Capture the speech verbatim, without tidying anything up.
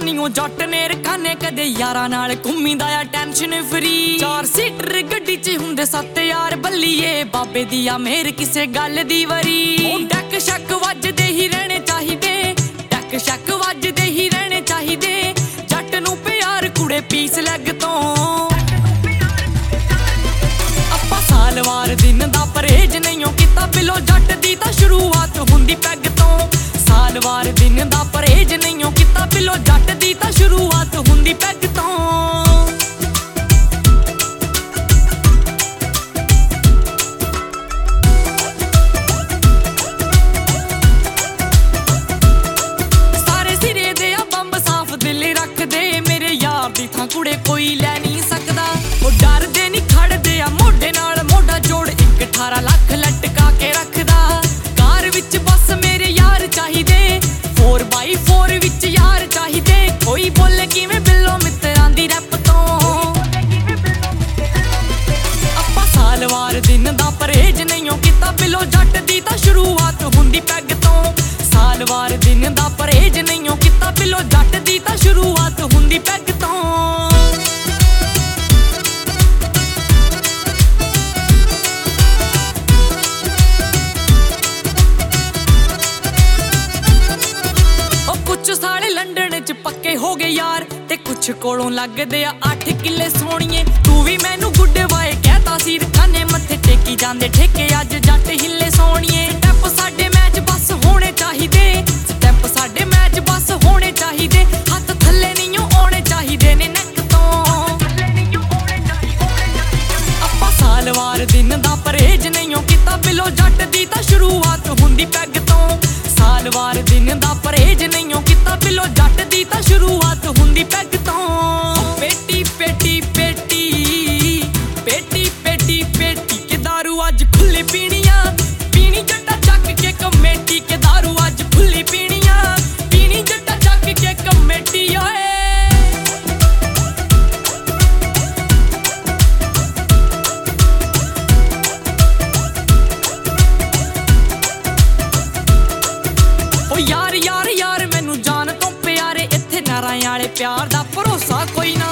ਨੀ ਉਹ ਜੱਟ ਨੇ ਰਖਾਨੇ ਕਦੇ ਯਾਰਾਂ ਨਾਲ ਘੁੰਮੀਦਾ ਆ ਟੈਨਸ਼ਨ ਫਰੀ। ਚਾਰ ਸੀਟਰ ਗੱਡੀ 'ਚ ਹੁੰਦੇ ਸੱਤ ਯਾਰ ਬੱਲੀਏ, ਬਾਬੇ ਦੀ ਆ ਮੇਰ ਕਿਸੇ ਗੱਲ ਦੀ ਵਰੀ। ਉਹ ਡੱਕ ਸ਼ੱਕ ਵੱਜਦੇ ਹੀ ਰਹਿਣੇ ਚਾਹੀਦੇ, ਡੱਕ ਸ਼ੱਕ ਵੱਜਦੇ ਹੀ ਰਹਿਣੇ ਚਾਹੀਦੇ। ਜੱਟ ਨੂੰ ਪਿਆਰ ਕੁੜੇ ਪੀਸ ਲੱਗ ਤੋਂ, ਆਪਾਂ ਸਾਲ ਵਾਰ ਦਿਨ ਦਾ ਪਰਹੇਜ ਨਹੀਂ ਉਹ ਕੀਤਾ ਬਿਲੋ। ਜੱਟ ਦੀ ਤਾਂ ਸ਼ੁਰੂਆਤ ਹੁੰਦੀ ਪੈਗ ਤੋਂ, ਸਾਲ ਵਾਰ ਦਿਨ ਦਾ ਪਰਹੇਜ ਨਹੀਂ ਉਹ ਕੀਤਾ ਬਿਲੋ। ਜੱਟ ਦੀ ਤਾਂ ਸ਼ੁਰੂਆਤ ਹੁੰਦੀ ਪੈਗ ਤੋਂ। ਸਾਰੇ ਸਿਰੇ ਦੇ ਆ ਬੰਬ ਸਾਫ਼ ਦਿਲ ਰੱਖਦੇ, ਮੇਰੇ ਯਾਰ ਦੀ ਥਾਂ ਕੁੜੇ ਕੋਈ ਲੈ ਨਹੀਂ ਸਕਦਾ। ਉਹ ਡਰਦੇ ਨਹੀਂ ਖੜਦੇ ਆ ਮੋਢੇ ਨਾਲ ਮੋਢਾ ਜੋੜ, ਇੱਕ ਅਠਾਰਾਂ ਲੱਖ ਲਟਕਾ ਕੇ ਰੱਖਦਾ। ਕਾਰ ਵਿੱਚ ਬਸ ਮੇਰੇ ਯਾਰ ਚਾਹੀਦੇ, ਫੋਰ ਬਾਈ ਫੋਰ ਵਿੱਚ ਯਾਰ ਚਾਹੀਦੇ। ਕੋਈ ਬੋਲੇ ਕਿਵੇਂ ਬਿੱਲੋ ਮਿੱਤਰਾਂ ਦੀ ਰੈਪ ਤੋਂ, ਆਪਾਂ ਸਾਲ ਵਾਰ ਦਿਨ ਦਾ ਪਰਹੇਜ ਨਹੀਂ ਉਹ ਕੀਤਾ ਬਿੱਲੋ। ਜੱਟ ਦੀ ਤਾਂ ਸ਼ੁਰੂਆਤ ਹੁੰਦੀ ਪੈਗ ਤੋਂ, ਸਾਲ ਵਾਰ ਦਿਨ ਦਾ ਪਰਹੇਜ ਨਹੀਂ ਉਹ ਕੀਤਾ ਬਿੱਲੋ। ਜੱਟ ਦੀ ਤਾਂ ਸ਼ੁਰੂਆਤ ਹੁੰਦੀ ਪੈਗ ਤੋਂ। ਕੁਛ ਸਾਲੇ ਲੰਡਨ 'ਚ ਪੱਕੇ ਹੋ ਗਏ ਯਾਰ, ਤੇ ਕੁਛ ਕੋਲੋਂ ਲੱਗਦੇ ਆ ਅੱਠ ਕਿੱਲੇ ਸੋਹਣੀਏ। ਤੂੰ ਵੀ ਮੈਨੂੰ ਗੁੱਡ ਬਾਏ ਕਹਿਤਾ ਸੀ, ਰਖਾਨੇ ਮੱਥੇ ਟੇਕੀ ਜਾਂਦੇ ਠੇਕੇ ਅੱਜ ਜੱਟ ਹਿੱਲੇ ਸੋਹਣੀਏ। ਸਟੈਪ ਸਾਡੇ ਮੈਚ ਬਸ ਹੋਣੇ ਚਾਹੀਦੇ, ਸਟੈਪ ਸਾਡੇ ਮੈਚ ਬਸ ਹੋਣੇ ਚਾਹੀਦੇ। ਹੱਥ ਥੱਲੇ ਨਹੀਂ ਆਉਣੇ ਚਾਹੀਦੇ ਨੇ ਨੈਕ ਤੋਂ, ਆਪਾਂ ਸਾਲ ਵਾਰ ਦਿਨ ਦਾ ਪਰਹੇਜ ਨਹੀਂ ਉਹ ਕੀਤਾ ਬਿਲੋ। ਜੱਟ ਦੀ ਤਾਂ ਸ਼ੁਰੂਆਤ ਹੁੰਦੀ ਪੈਗ ਤੋਂ, ਸਾਲ ਵਾਰ ਦਿਨ ਦਾ ਪਰਹੇਜ ਨਹੀਂ ਉਹ ਕੀਤਾ ਬਿਲੋ। ਜੱਟ ਦੀ ਤਾਂ ਸ਼ੁਰੂਆਤ ਹੁੰਦੀ ਪੈਗ ਤੋਂ। ਪੇਟੀ ਪੇਟੀ ਪੇਟੀ ਪੇਟੀ ਪੇਟੀ ਪੇਟੀ ਕਿ ਦਾਰੂ ਅੱਜ ਖੁੱਲੀ ਪੀਣੀਆਂ, ਪੀਣੀ ਜੱਟਾ ਚੱਕ ਕੇ ਕਮੇਟੀ। ਕਿ ਦਾਰੂ ਅੱਜ ਖੁੱਲੀ ਪੀਣੀਆਂ, ਪੀਣੀ ਜੱਟਾ ਚੱਕ ਕੇ ਕਮੇਟੀ। ਓਏ ਯਾਰ ਯਾਰ ਯਾਰ ਮੈਨੂੰ ਜਾਨ ਤੋਂ ਪਿਆਰੇ, ਇੱਥੇ ਨਾਰਾਂ ਵਾਲੇ ਪਿਆਰ ਦਾ ਭਰੋਸਾ ਕੋਈ ਨਾ।